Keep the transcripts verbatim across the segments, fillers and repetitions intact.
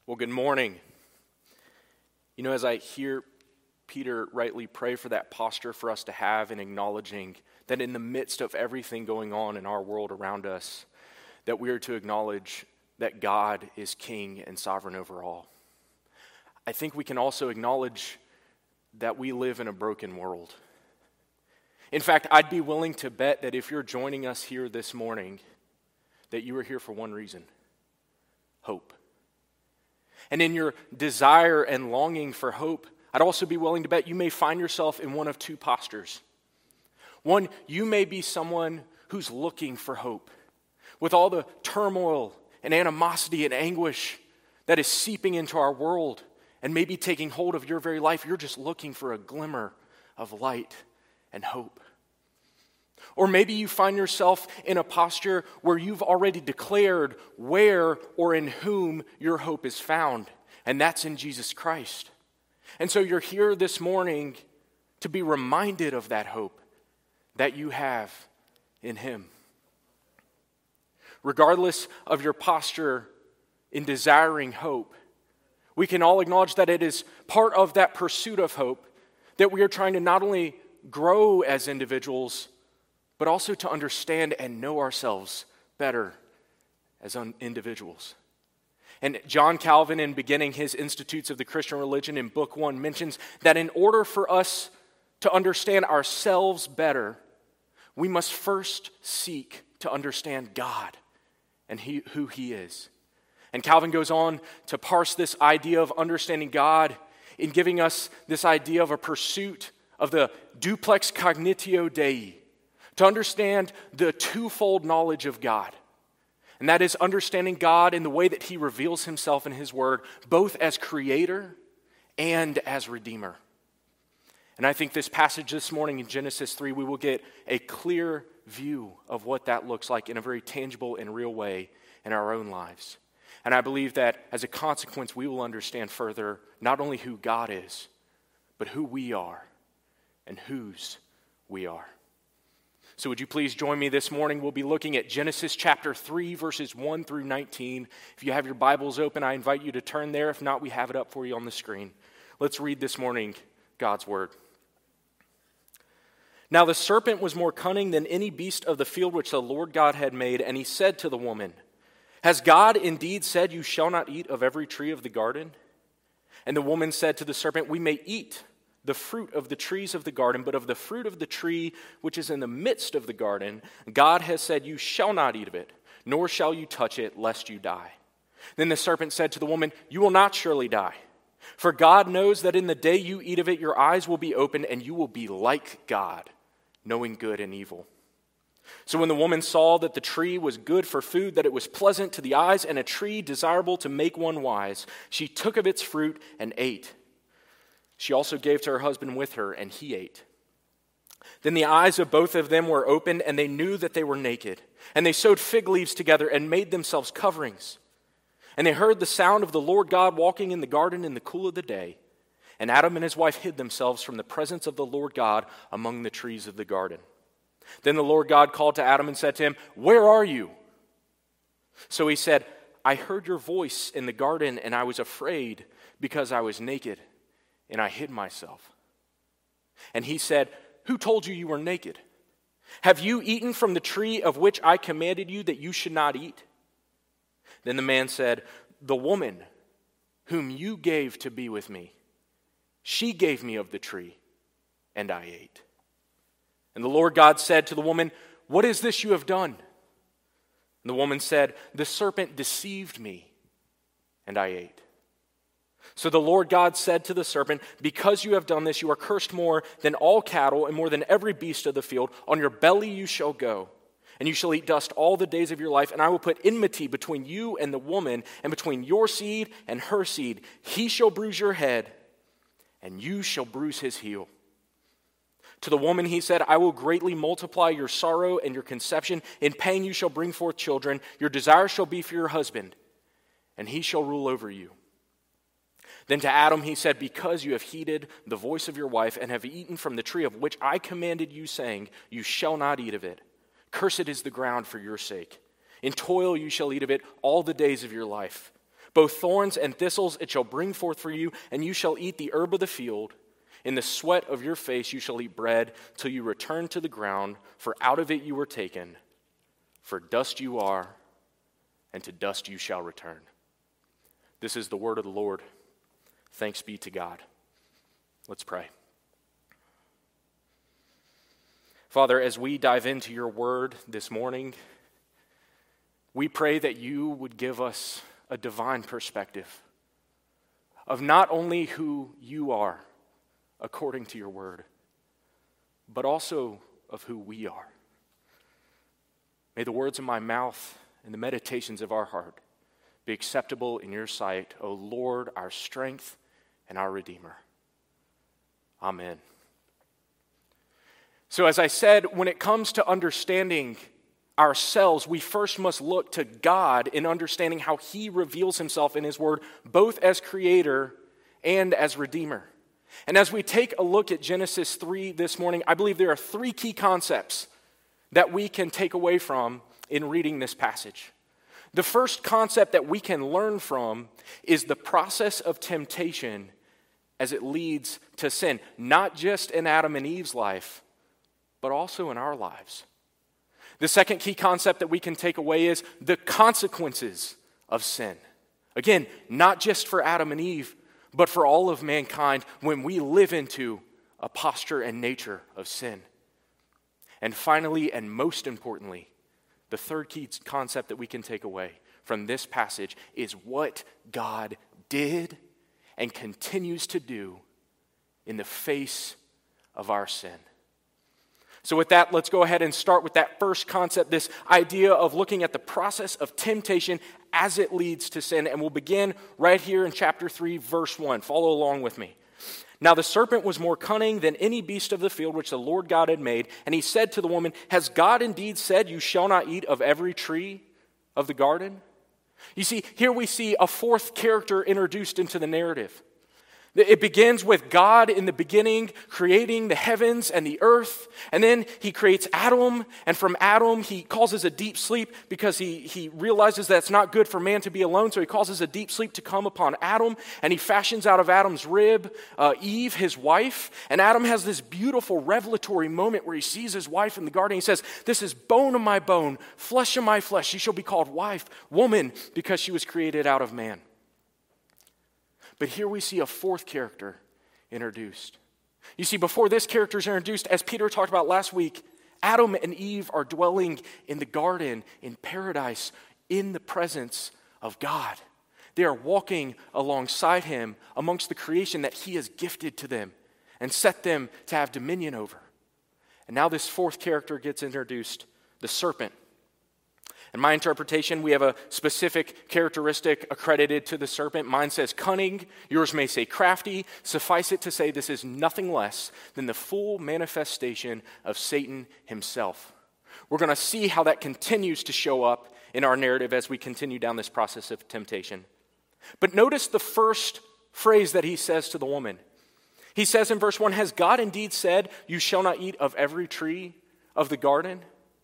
Well, good morning. You know, as I hear Peter rightly pray for that posture for us to have in acknowledging that in the midst of everything going on in our world around us, that we are to acknowledge that God is king and sovereign over all. I think we can also acknowledge that we live in a broken world. In fact, I'd be willing to bet that if you're joining us here this morning, that you are here for one reason: hope. And in your desire and longing for hope, I'd also be willing to bet you may find yourself in one of two postures. One, you may be someone who's looking for hope. With all the turmoil and animosity and anguish that is seeping into our world and maybe taking hold of your very life, you're just looking for a glimmer of light and hope. Or maybe you find yourself in a posture where you've already declared where or in whom your hope is found, and that's in Jesus Christ. And so you're here this morning to be reminded of that hope that you have in Him. Regardless of your posture in desiring hope, we can all acknowledge that it is part of that pursuit of hope that we are trying to not only grow as individuals, but also to understand and know ourselves better as un- individuals. And John Calvin, in beginning his Institutes of the Christian Religion in Book One, mentions that in order for us to understand ourselves better, we must first seek to understand God and he, who He is. And Calvin goes on to parse this idea of understanding God in giving us this idea of a pursuit of the duplex cognitio Dei, to understand the twofold knowledge of God. And that is understanding God in the way that He reveals Himself in His Word, both as Creator and as Redeemer. And I think this passage this morning in Genesis three, we will get a clear view of what that looks like in a very tangible and real way in our own lives. And I believe that as a consequence, we will understand further not only who God is, but who we are and whose we are. So would you please join me this morning? We'll be looking at Genesis chapter three, verses one through nineteen. If you have your Bibles open, I invite you to turn there. If not, we have it up for you on the screen. Let's read this morning God's Word. Now the serpent was more cunning than any beast of the field which the Lord God had made, and he said to the woman, "Has God indeed said, 'You shall not eat of every tree of the garden'?" And the woman said to the serpent, "We may eat the fruit of the trees of the garden, but of the fruit of the tree which is in the midst of the garden, God has said, 'You shall not eat of it, nor shall you touch it, lest you die.' Then the serpent said to the woman, 'You will not surely die. For God knows that in the day you eat of it, your eyes will be opened, and you will be like God, knowing good and evil.' So when the woman saw that the tree was good for food, that it was pleasant to the eyes, and a tree desirable to make one wise, she took of its fruit and ate. She also gave to her husband with her, and he ate. Then the eyes of both of them were opened, and they knew that they were naked. And they sewed fig leaves together and made themselves coverings. And they heard the sound of the Lord God walking in the garden in the cool of the day. And Adam and his wife hid themselves from the presence of the Lord God among the trees of the garden. Then the Lord God called to Adam and said to him, 'Where are you?' So he said, 'I heard your voice in the garden, and I was afraid because I was naked, and I hid myself.' And he said, 'Who told you you were naked? Have you eaten from the tree of which I commanded you that you should not eat?' Then the man said, 'The woman whom you gave to be with me, she gave me of the tree, and I ate.' And the Lord God said to the woman, 'What is this you have done?' And the woman said, 'The serpent deceived me, and I ate.' So the Lord God said to the serpent, 'Because you have done this, you are cursed more than all cattle and more than every beast of the field. On your belly you shall go, and you shall eat dust all the days of your life. And I will put enmity between you and the woman, and between your seed and her seed. He shall bruise your head, and you shall bruise his heel.' To the woman he said, 'I will greatly multiply your sorrow and your conception. In pain you shall bring forth children. Your desire shall be for your husband, and he shall rule over you.' Then to Adam he said, 'Because you have heeded the voice of your wife and have eaten from the tree of which I commanded you, saying, You shall not eat of it. Cursed is the ground for your sake. In toil you shall eat of it all the days of your life. Both thorns and thistles it shall bring forth for you, and you shall eat the herb of the field. In the sweat of your face you shall eat bread till you return to the ground, for out of it you were taken. For dust you are, and to dust you shall return. This is the word of the Lord. Thanks be to God. Let's pray. Father, as we dive into your word this morning, we pray that you would give us a divine perspective of not only who you are according to your word, but also of who we are. May the words of my mouth and the meditations of our heart be acceptable in your sight, O Lord, our strength and our Redeemer. Amen. So as I said, when it comes to understanding ourselves, we first must look to God in understanding how he reveals himself in his word, both as creator and as redeemer. And as we take a look at Genesis three this morning, I believe there are three key concepts that we can take away from in reading this passage. The first concept that we can learn from is the process of temptation as it leads to sin, not just in Adam and Eve's life, but also in our lives. The second key concept that we can take away is the consequences of sin. Again, not just for Adam and Eve, but for all of mankind when we live into a posture and nature of sin. And finally, and most importantly, the third key concept that we can take away from this passage is what God did and continues to do in the face of our sin. So with that, let's go ahead and start with that first concept, this idea of looking at the process of temptation as it leads to sin. And we'll begin right here in chapter three, verse one. Follow along with me. Now the serpent was more cunning than any beast of the field which the Lord God had made. And he said to the woman, has God indeed said, you shall not eat of every tree of the garden? You see, here we see a fourth character introduced into the narrative. It begins with God in the beginning creating the heavens and the earth, and then he creates Adam, and from Adam he causes a deep sleep because he, he realizes that it's not good for man to be alone, so he causes a deep sleep to come upon Adam, and he fashions out of Adam's rib uh, Eve, his wife, and Adam has this beautiful revelatory moment where he sees his wife in the garden. He says, this is bone of my bone, flesh of my flesh. She shall be called wife, woman, because she was created out of man. But here we see a fourth character introduced. You see, before this character is introduced, as Peter talked about last week, Adam and Eve are dwelling in the garden, in paradise, in the presence of God. They are walking alongside him amongst the creation that he has gifted to them and set them to have dominion over. And now this fourth character gets introduced, the serpent. In my interpretation, we have a specific characteristic accredited to the serpent. Mine says cunning. Yours may say crafty. Suffice it to say this is nothing less than the full manifestation of Satan himself. We're going to see how that continues to show up in our narrative as we continue down this process of temptation. But notice the first phrase that he says to the woman. He says in verse one, has God indeed said, you shall not eat of every tree of the garden?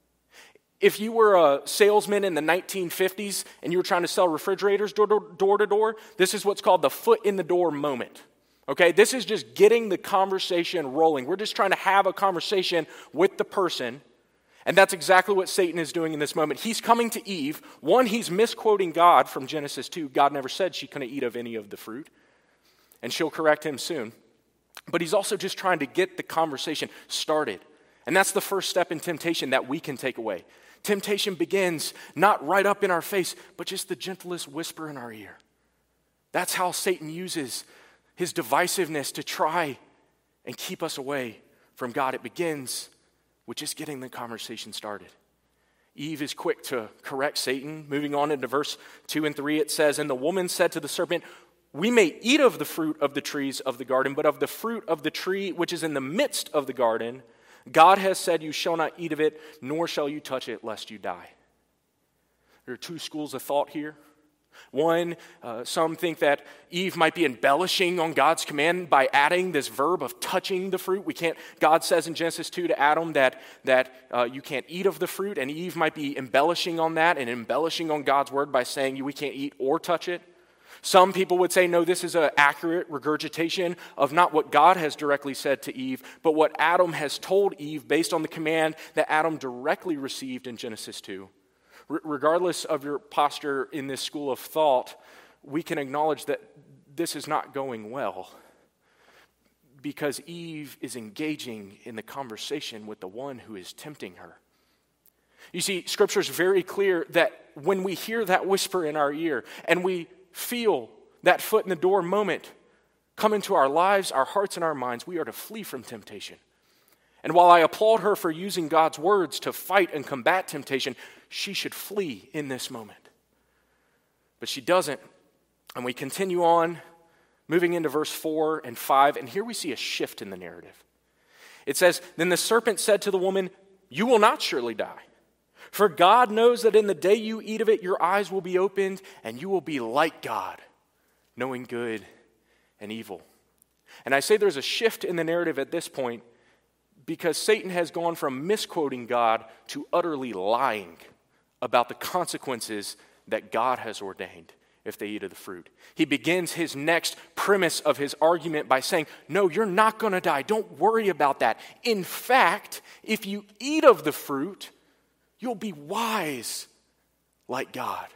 If you were a salesman in the nineteen fifties and you were trying to sell refrigerators door to door, to door, this is what's called the foot in the door moment. Okay, this is just getting the conversation rolling. We're just trying to have a conversation with the person, and that's exactly what Satan is doing in this moment. He's coming to Eve. One, he's misquoting God from Genesis two. God never said she couldn't eat of any of the fruit, and she'll correct him soon. But he's also just trying to get the conversation started, and that's the first step in temptation that we can take away. Temptation begins not right up in our face, but just the gentlest whisper in our ear. That's how Satan uses his divisiveness to try and keep us away from God. It begins with just getting the conversation started. Eve is quick to correct Satan. Moving on into verse two and three, it says, and the woman said to the serpent, we may eat of the fruit of the trees of the garden, but of the fruit of the tree which is in the midst of the garden, God has said, you shall not eat of it, nor shall you touch it, lest you die. There are two schools of thought here. One, uh, some think that Eve might be embellishing on God's command by adding this verb of touching the fruit. We can't. God says in Genesis two to Adam that, that uh, you can't eat of the fruit, and Eve might be embellishing on that and embellishing on God's word by saying we can't eat or touch it. Some people would say, no, this is an accurate regurgitation of not what God has directly said to Eve, but what Adam has told Eve based on the command that Adam directly received in Genesis two. R- regardless of your posture in this school of thought, we can acknowledge that this is not going well because Eve is engaging in the conversation with the one who is tempting her. You see, Scripture is very clear that when we hear that whisper in our ear and we feel that foot in the door moment come into our lives, our hearts, and our minds, we are to flee from temptation. And while I applaud her for using God's words to fight and combat temptation, she should flee in this moment. But she doesn't. And we continue on, moving into verse four and five, and here we see a shift in the narrative. It says, "Then the serpent said to the woman, 'You will not surely die. For God knows that in the day you eat of it, your eyes will be opened, and you will be like God, knowing good and evil.'" And I say there's a shift in the narrative at this point because Satan has gone from misquoting God to utterly lying about the consequences that God has ordained if they eat of the fruit. He begins his next premise of his argument by saying, no, you're not going to die. Don't worry about that. In fact, if you eat of the fruit, you'll be wise like God.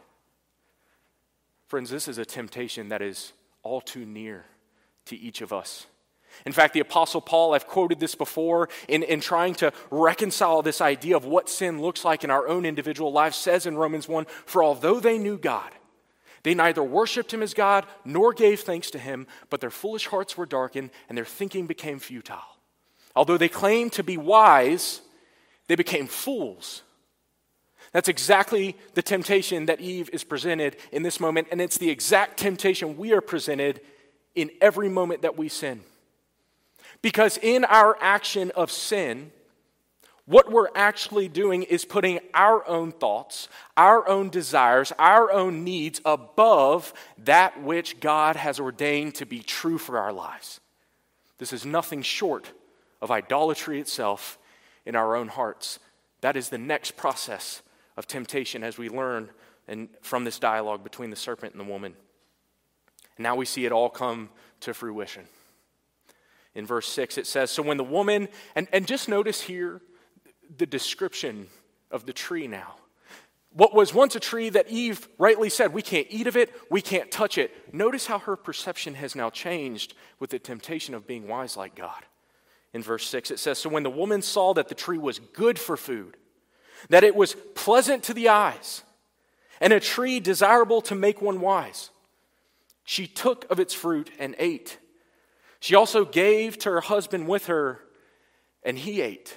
Friends, this is a temptation that is all too near to each of us. In fact, the Apostle Paul, I've quoted this before, in, in trying to reconcile this idea of what sin looks like in our own individual lives, says in Romans one, "For although they knew God, they neither worshipped him as God nor gave thanks to him, but their foolish hearts were darkened and their thinking became futile. Although they claimed to be wise, they became fools." That's exactly the temptation that Eve is presented in this moment, and it's the exact temptation we are presented in every moment that we sin. Because in our action of sin, what we're actually doing is putting our own thoughts, our own desires, our own needs above that which God has ordained to be true for our lives. This is nothing short of idolatry itself in our own hearts. That is the next process of temptation as we learn and from this dialogue between the serpent and the woman. And now we see it all come to fruition. In verse six it says, "So when the woman," and, and just notice here the description of the tree now. What was once a tree that Eve rightly said, we can't eat of it, we can't touch it. Notice how her perception has now changed with the temptation of being wise like God. In verse six it says, "So when the woman saw that the tree was good for food, that it was pleasant to the eyes, and a tree desirable to make one wise, she took of its fruit and ate. She also gave to her husband with her, and he ate."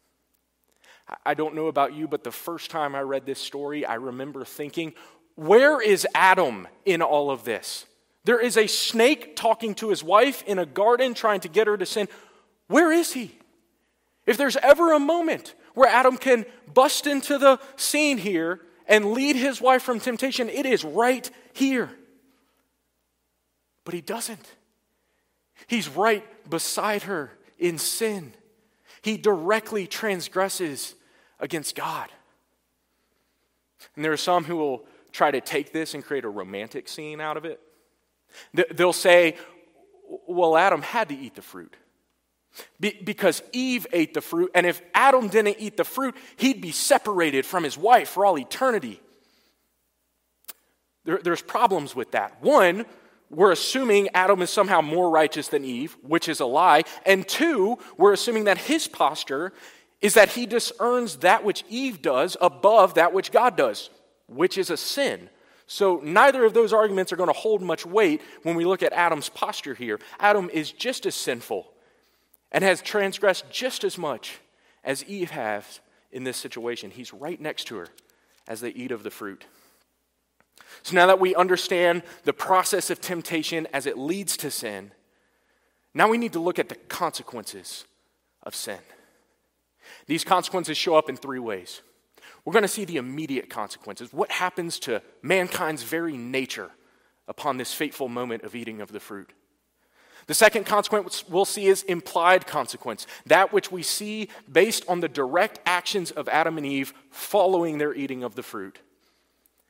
I don't know about you, but the first time I read this story, I remember thinking, where is Adam in all of this? There is a snake talking to his wife in a garden trying to get her to sin. Where is he? If there's ever a moment where Adam can bust into the scene here and lead his wife from temptation, it is right here. But he doesn't. He's right beside her in sin. He directly transgresses against God. And there are some who will try to take this and create a romantic scene out of it. They'll say, well, Adam had to eat the fruit Be- because Eve ate the fruit, and if Adam didn't eat the fruit, he'd be separated from his wife for all eternity. There, there's problems with that. One, we're assuming Adam is somehow more righteous than Eve, which is a lie. And two, we're assuming that his posture is that he disearns that which Eve does above that which God does, which is a sin. So neither of those arguments are going to hold much weight when we look at Adam's posture here. Adam is just as sinful and has transgressed just as much as Eve has in this situation. He's right next to her as they eat of the fruit. So now that we understand the process of temptation as it leads to sin, now we need to look at the consequences of sin. These consequences show up in three ways. We're going to see the immediate consequences. What happens to mankind's very nature upon this fateful moment of eating of the fruit? The second consequence we'll see is implied consequence, that which we see based on the direct actions of Adam and Eve following their eating of the fruit.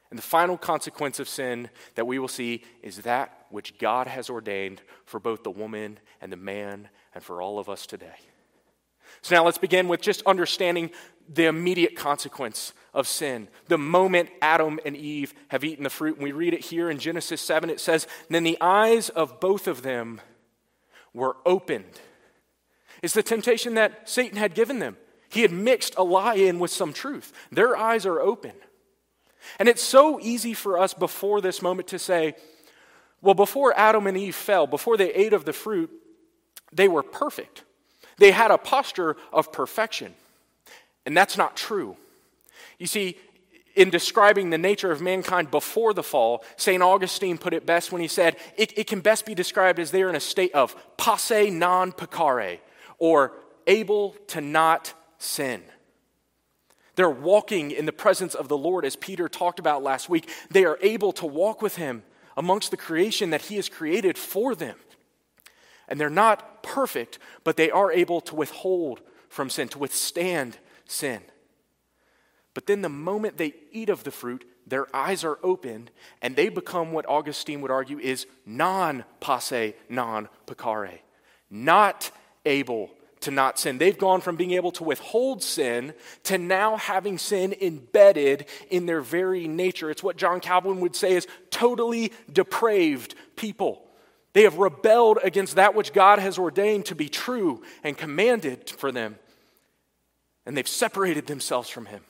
And the final consequence of sin that we will see is that which God has ordained for both the woman and the man and for all of us today. So now let's begin with just understanding the immediate consequence of sin. The moment Adam and Eve have eaten the fruit, and we read it here in Genesis seven, it says, "Then the eyes of both of them were opened." It's the temptation that Satan had given them. He had mixed a lie in with some truth. Their eyes are open. And it's so easy for us before this moment to say, well, before Adam and Eve fell, before they ate of the fruit, they were perfect. They had a posture of perfection. And that's not true. You see, in describing the nature of mankind before the fall, Saint Augustine put it best when he said, it, it can best be described as they're in a state of posse non peccare, or able to not sin. They're walking in the presence of the Lord, as Peter talked about last week. They are able to walk with him amongst the creation that he has created for them. And they're not perfect, but they are able to withhold from sin, to withstand sin. But then the moment they eat of the fruit, their eyes are opened, and they become what Augustine would argue is non-posse, non-peccare, not able to not sin. They've gone from being able to withhold sin to now having sin embedded in their very nature. It's what John Calvin would say is totally depraved people. They have rebelled against that which God has ordained to be true and commanded for them. And they've separated themselves from him.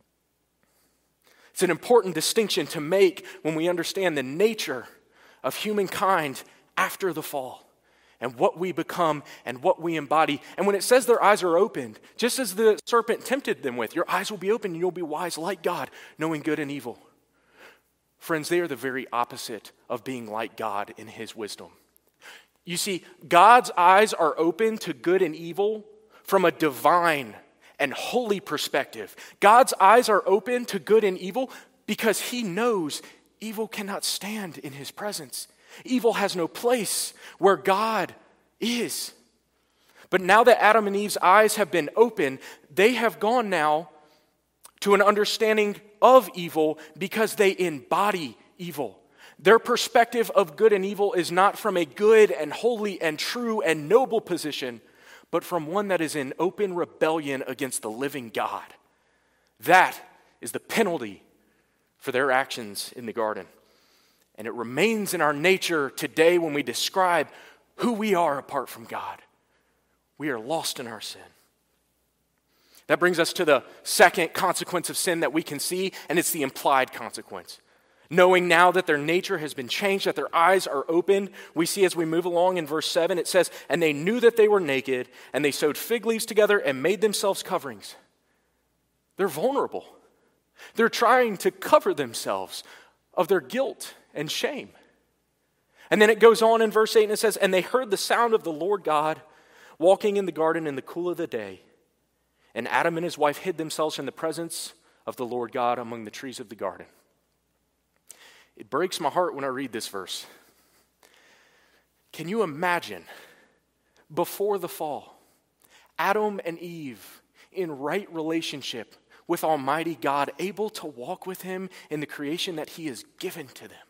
It's an important distinction to make when we understand the nature of humankind after the fall, and what we become and what we embody. And when it says their eyes are opened, just as the serpent tempted them with, your eyes will be open and you'll be wise like God, knowing good and evil. Friends, they are the very opposite of being like God in his wisdom. You see, God's eyes are open to good and evil from a divine and holy perspective. God's eyes are open to good and evil because he knows evil cannot stand in his presence. Evil has no place where God is. But now that Adam and Eve's eyes have been opened, they have gone now to an understanding of evil because they embody evil. Their perspective of good and evil is not from a good and holy and true and noble position, but from one that is in open rebellion against the living God. That is the penalty for their actions in the garden. And it remains in our nature today when we describe who we are apart from God. We are lost in our sin. That brings us to the second consequence of sin that we can see, and it's the implied consequence. Knowing now that their nature has been changed, that their eyes are opened, we see as we move along in verse seven, it says, "And they knew that they were naked, and they sewed fig leaves together and made themselves coverings." They're vulnerable. They're trying to cover themselves of their guilt and shame. And then it goes on in verse eight and it says, "And they heard the sound of the Lord God walking in the garden in the cool of the day. And Adam and his wife hid themselves from the presence of the Lord God among the trees of the garden." It breaks my heart when I read this verse. Can you imagine, before the fall, Adam and Eve in right relationship with Almighty God, able to walk with him in the creation that he has given to them?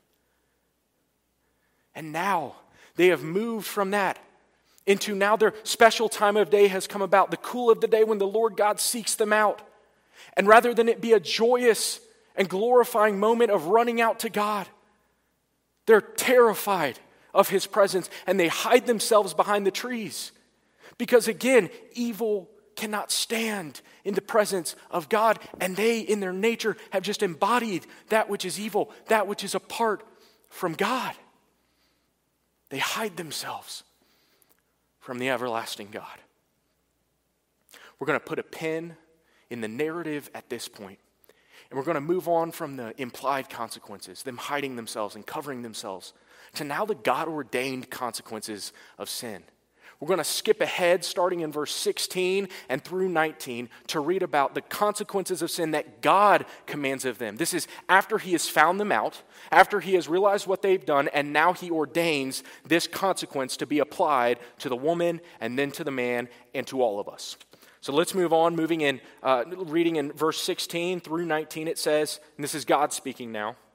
And now they have moved from that into now their special time of day has come about, the cool of the day when the Lord God seeks them out. And rather than it be a joyous and glorifying moment of running out to God, they're terrified of his presence and they hide themselves behind the trees. Because again, evil cannot stand in the presence of God, and they in their nature have just embodied that which is evil, that which is apart from God. They hide themselves from the everlasting God. We're going to put a pin in the narrative at this point, and we're going to move on from the implied consequences, them hiding themselves and covering themselves, to now the God-ordained consequences of sin. We're going to skip ahead starting in verse sixteen and through nineteen to read about the consequences of sin that God commands of them. This is after he has found them out, after he has realized what they've done, and now he ordains this consequence to be applied to the woman and then to the man and to all of us. So let's move on, moving in, uh, reading in verse sixteen through nineteen, it says, and this is God speaking now,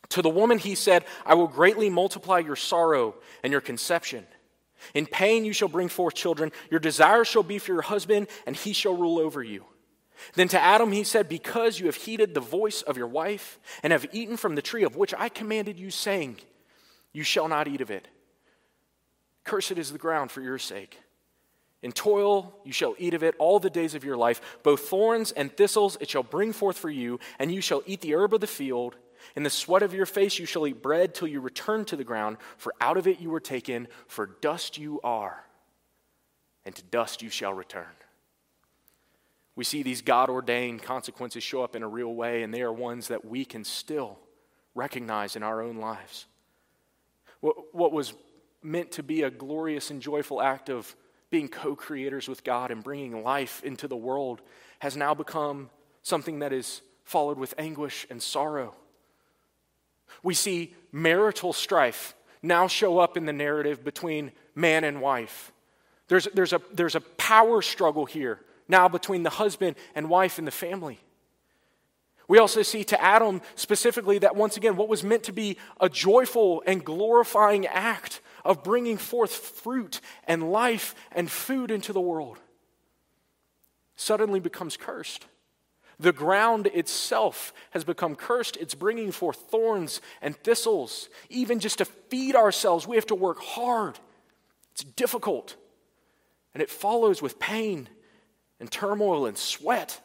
To the woman he said, I will greatly multiply your sorrow and your conception. In pain you shall bring forth children. Your desire shall be for your husband, and he shall rule over you. Then to Adam he said, because you have heeded the voice of your wife, and have eaten from the tree of which I commanded you, saying, you shall not eat of it. Cursed is the ground for your sake. In toil you shall eat of it all the days of your life. Both thorns and thistles it shall bring forth for you, and you shall eat the herb of the field. In the sweat of your face you shall eat bread till you return to the ground, for out of it you were taken, for dust you are, and to dust you shall return. We see these God-ordained consequences show up in a real way, and they are ones that we can still recognize in our own lives. What, what was meant to be a glorious and joyful act of being co-creators with God and bringing life into the world has now become something that is followed with anguish and sorrow. We see marital strife now show up in the narrative between man and wife. There's, there's, a, there's a power struggle here now between the husband and wife in the family. We also see to Adam specifically that once again, what was meant to be a joyful and glorifying act of bringing forth fruit and life and food into the world suddenly becomes cursed. The ground itself has become cursed. It's bringing forth thorns and thistles. Even just to feed ourselves, we have to work hard. It's difficult. And it follows with pain and turmoil and sweat.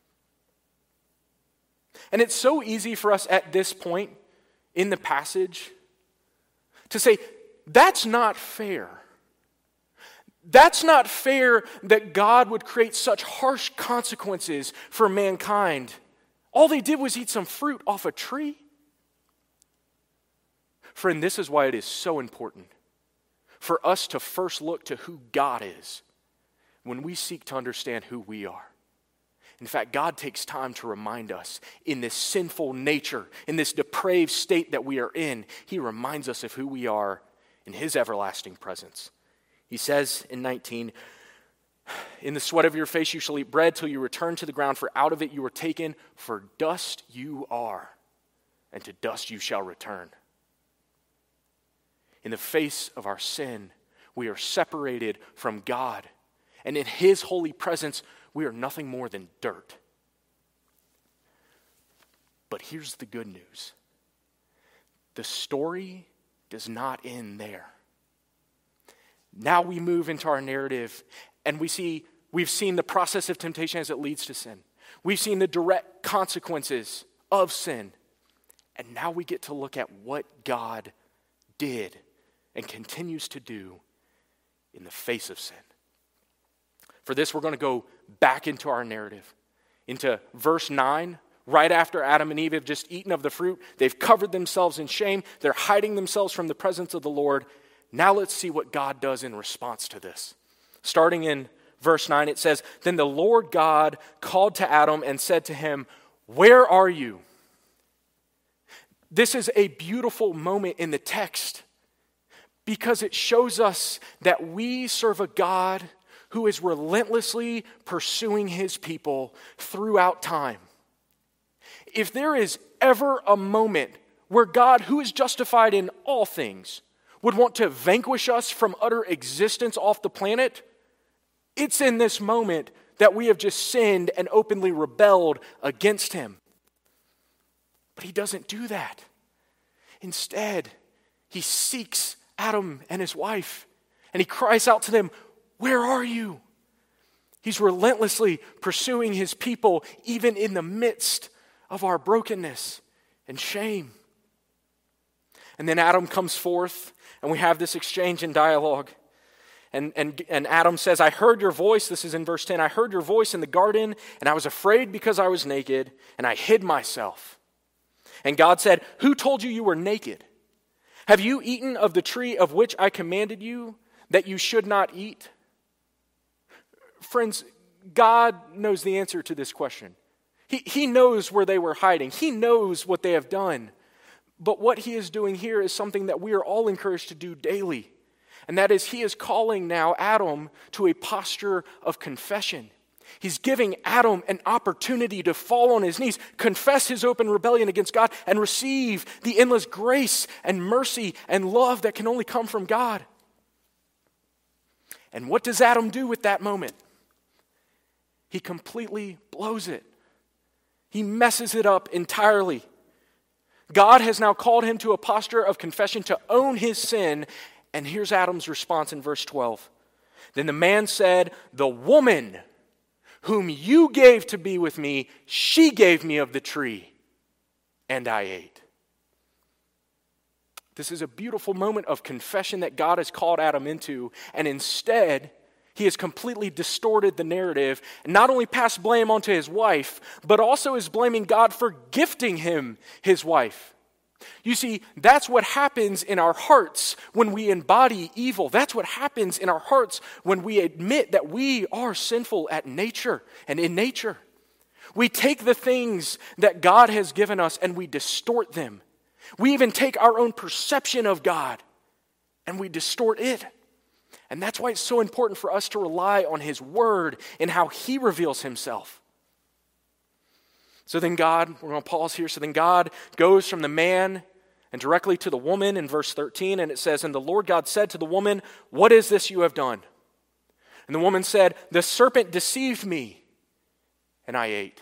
And it's so easy for us at this point in the passage to say, that's not fair. That's not fair that God would create such harsh consequences for mankind. All they did was eat some fruit off a tree. Friend, this is why it is so important for us to first look to who God is when we seek to understand who we are. In fact, God takes time to remind us in this sinful nature, in this depraved state that we are in, He reminds us of who we are in His everlasting presence. He says in nineteen, in the sweat of your face you shall eat bread till you return to the ground, for out of it you were taken, for dust you are, and to dust you shall return. In the face of our sin, we are separated from God, and in His holy presence, we are nothing more than dirt. But here's the good news. The story does not end there. Now we move into our narrative, and we see, we've seen the process of temptation as it leads to sin. We've seen the direct consequences of sin. And now we get to look at what God did and continues to do in the face of sin. For this, we're going to go back into our narrative, into verse nine, right after Adam and Eve have just eaten of the fruit. They've covered themselves in shame. They're hiding themselves from the presence of the Lord. Now let's see what God does in response to this. Starting in verse nine, it says, Then the Lord God called to Adam and said to him, Where are you? This is a beautiful moment in the text because it shows us that we serve a God who is relentlessly pursuing His people throughout time. If there is ever a moment where God, who is justified in all things, would want to vanquish us from utter existence off the planet, it's in this moment that we have just sinned and openly rebelled against Him. But He doesn't do that. Instead, He seeks Adam and his wife, and He cries out to them, Where are you? He's relentlessly pursuing His people, even in the midst of our brokenness and shame. And then Adam comes forth, and we have this exchange and dialogue. And, and, and Adam says, I heard your voice. This is in verse ten. I heard your voice in the garden, and I was afraid because I was naked, and I hid myself. And God said, Who told you you were naked? Have you eaten of the tree of which I commanded you that you should not eat? Friends, God knows the answer to this question. He, he knows where they were hiding. He knows what they have done. But what He is doing here is something that we are all encouraged to do daily. And that is, He is calling now Adam to a posture of confession. He's giving Adam an opportunity to fall on his knees, confess his open rebellion against God, and receive the endless grace and mercy and love that can only come from God. And what does Adam do with that moment? He completely blows it. He messes it up entirely. God has now called him to a posture of confession to own his sin. And here's Adam's response in verse twelve. Then the man said, "The woman whom you gave to be with me, she gave me of the tree, and I ate." This is a beautiful moment of confession that God has called Adam into, and instead, he has completely distorted the narrative and not only passed blame onto his wife, but also is blaming God for gifting him his wife. You see, that's what happens in our hearts when we embody evil. That's what happens in our hearts when we admit that we are sinful at nature and in nature. We take the things that God has given us and we distort them. We even take our own perception of God and we distort it. And that's why it's so important for us to rely on his word and how he reveals himself. So then God, we're going to pause here. So then God goes from the man and directly to the woman in verse thirteen. And it says, "And the Lord God said to the woman, 'What is this you have done?' And the woman said, 'The serpent deceived me, and I ate.'"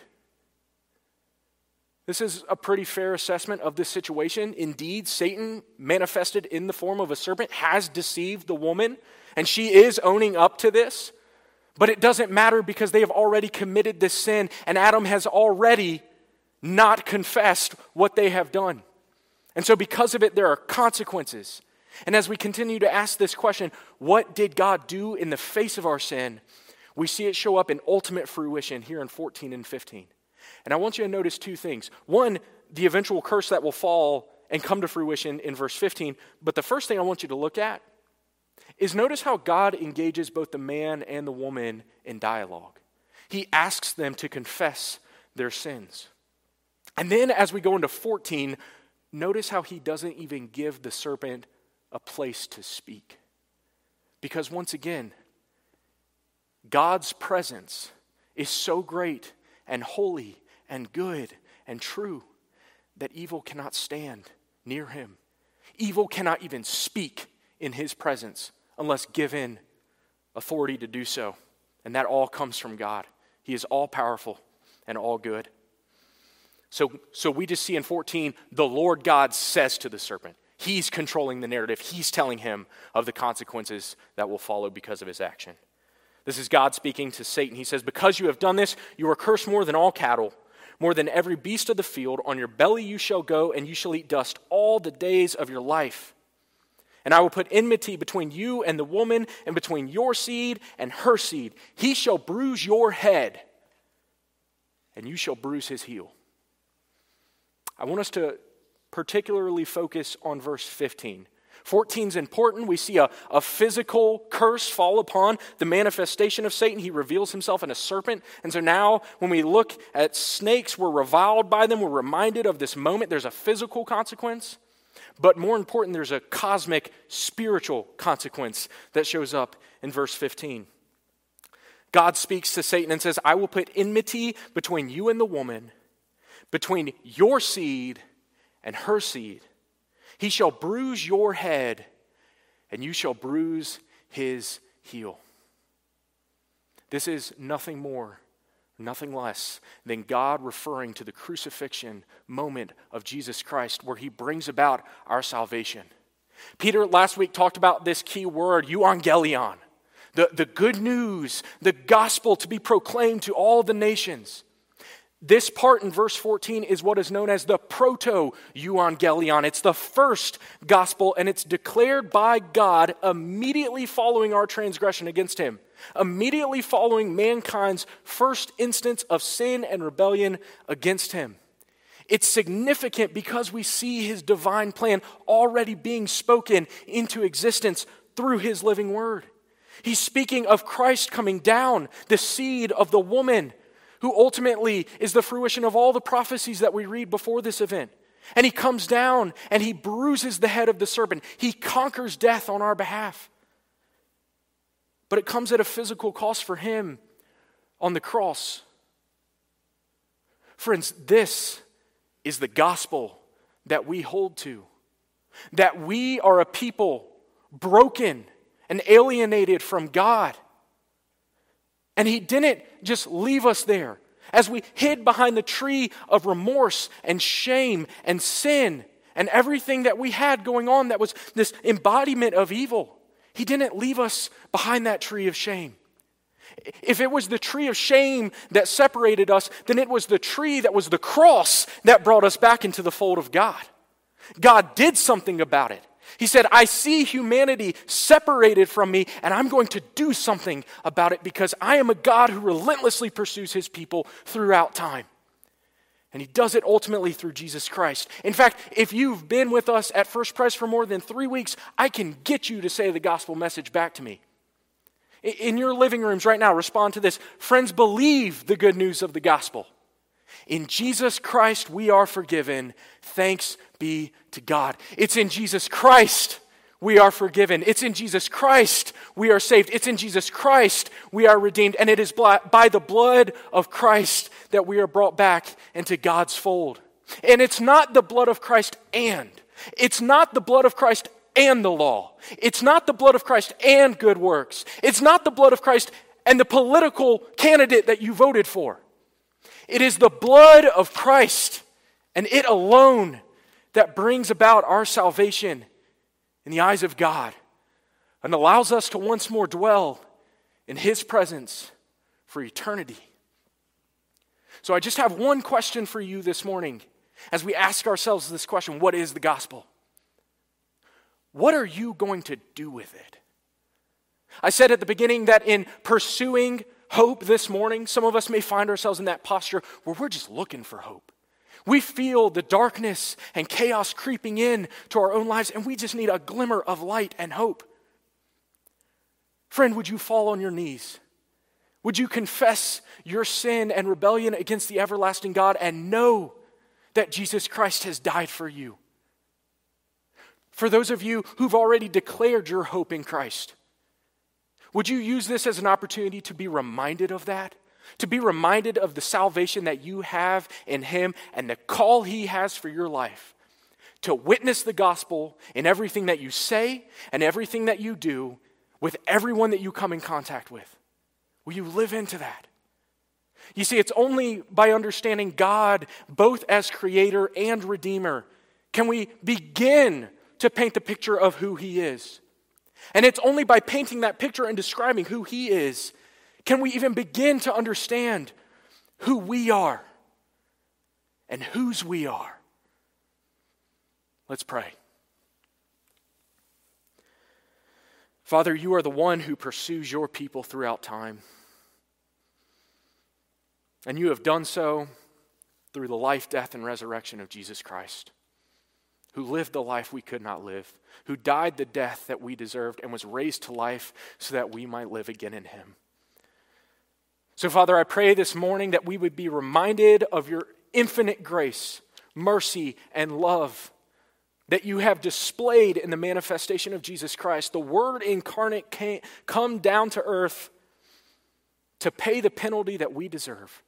This is a pretty fair assessment of this situation. Indeed, Satan, manifested in the form of a serpent, has deceived the woman, and she is owning up to this. But it doesn't matter because they have already committed this sin, and Adam has already not confessed what they have done. And so because of it, there are consequences. And as we continue to ask this question, what did God do in the face of our sin? We see it show up in ultimate fruition here in fourteen and fifteen. And I want you to notice two things. One, the eventual curse that will fall and come to fruition in verse fifteen. But the first thing I want you to look at is notice how God engages both the man and the woman in dialogue. He asks them to confess their sins. And then as we go into fourteen, notice how he doesn't even give the serpent a place to speak. Because once again, God's presence is so great and holy and good and true that evil cannot stand near him. Evil cannot even speak in his presence unless given authority to do so. And that all comes from God. He is all powerful and all good. So, so we just see in fourteen, the Lord God says to the serpent. He's controlling the narrative. He's telling him of the consequences that will follow because of his action. This is God speaking to Satan. He says, "Because you have done this, you are cursed more than all cattle, more than every beast of the field. On your belly you shall go, and you shall eat dust all the days of your life. And I will put enmity between you and the woman, and between your seed and her seed. He shall bruise your head, and you shall bruise his heel." I want us to particularly focus on verse fifteen. fourteen is important. We see a, a physical curse fall upon the manifestation of Satan. He reveals himself in a serpent. And so now when we look at snakes, we're reviled by them. We're reminded of this moment. There's a physical consequence. But more important, there's a cosmic spiritual consequence that shows up in verse fifteen. God speaks to Satan and says, "I will put enmity between you and the woman, between your seed and her seed. He shall bruise your head, and you shall bruise his heel." This is nothing more, nothing less than God referring to the crucifixion moment of Jesus Christ, where he brings about our salvation. Peter last week talked about this key word, euangelion, the, the good news, the gospel to be proclaimed to all the nations. This part in verse fourteen is what is known as the proto-euangelion. It's the first gospel, and it's declared by God immediately following our transgression against him, immediately following mankind's first instance of sin and rebellion against him. It's significant because we see his divine plan already being spoken into existence through his living word. He's speaking of Christ coming down, the seed of the woman, who ultimately is the fruition of all the prophecies that we read before this event. And he comes down and he bruises the head of the serpent. He conquers death on our behalf. But it comes at a physical cost for him, on the cross. Friends, this is the gospel that we hold to. That we are a people broken and alienated from God. And He didn't just leave us there. As we hid behind the tree of remorse and shame and sin and everything that we had going on that was this embodiment of evil, He didn't leave us behind that tree of shame. If it was the tree of shame that separated us, then it was the tree that was the cross that brought us back into the fold of God. God did something about it. He said, I see humanity separated from me, and I'm going to do something about it because I am a God who relentlessly pursues His people throughout time. And He does it ultimately through Jesus Christ. In fact, if you've been with us at First Pres for more than three weeks, I can get you to say the gospel message back to me. In your living rooms right now, respond to this. Friends, believe the good news of the gospel. In Jesus Christ we are forgiven. Thanks be to God. It's in Jesus Christ we are forgiven. It's in Jesus Christ we are saved. It's in Jesus Christ we are redeemed. And it is by the blood of Christ that we are brought back into God's fold. And it's not the blood of Christ and. It's not the blood of Christ and the law. It's not the blood of Christ and good works. It's not the blood of Christ and the political candidate that you voted for. It is the blood of Christ and it alone that brings about our salvation in the eyes of God and allows us to once more dwell in His presence for eternity. So I just have one question for you this morning as we ask ourselves this question: what is the gospel? What are you going to do with it? I said at the beginning that in pursuing hope this morning, some of us may find ourselves in that posture where we're just looking for hope. We feel the darkness and chaos creeping in to our own lives, and we just need a glimmer of light and hope. Friend, would you fall on your knees? Would you confess your sin and rebellion against the everlasting God and know that Jesus Christ has died for you? For those of you who've already declared your hope in Christ, would you use this as an opportunity to be reminded of that? To be reminded of the salvation that you have in Him and the call He has for your life? To witness the gospel in everything that you say and everything that you do with everyone that you come in contact with. Will you live into that? You see, it's only by understanding God both as Creator and Redeemer can we begin to paint the picture of who He is. And it's only by painting that picture and describing who He is can we even begin to understand who we are and whose we are. Let's pray. Father, You are the one who pursues Your people throughout time. And You have done so through the life, death, and resurrection of Jesus Christ, who lived the life we could not live, who died the death that we deserved and was raised to life so that we might live again in Him. So, Father, I pray this morning that we would be reminded of Your infinite grace, mercy, and love that You have displayed in the manifestation of Jesus Christ. The Word incarnate came, come down to earth to pay the penalty that we deserve.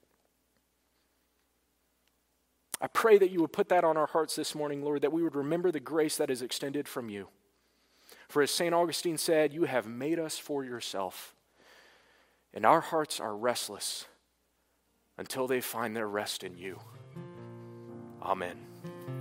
I pray that You would put that on our hearts this morning, Lord, that we would remember the grace that is extended from You. For as Saint Augustine said, You have made us for Yourself, and our hearts are restless until they find their rest in You. Amen.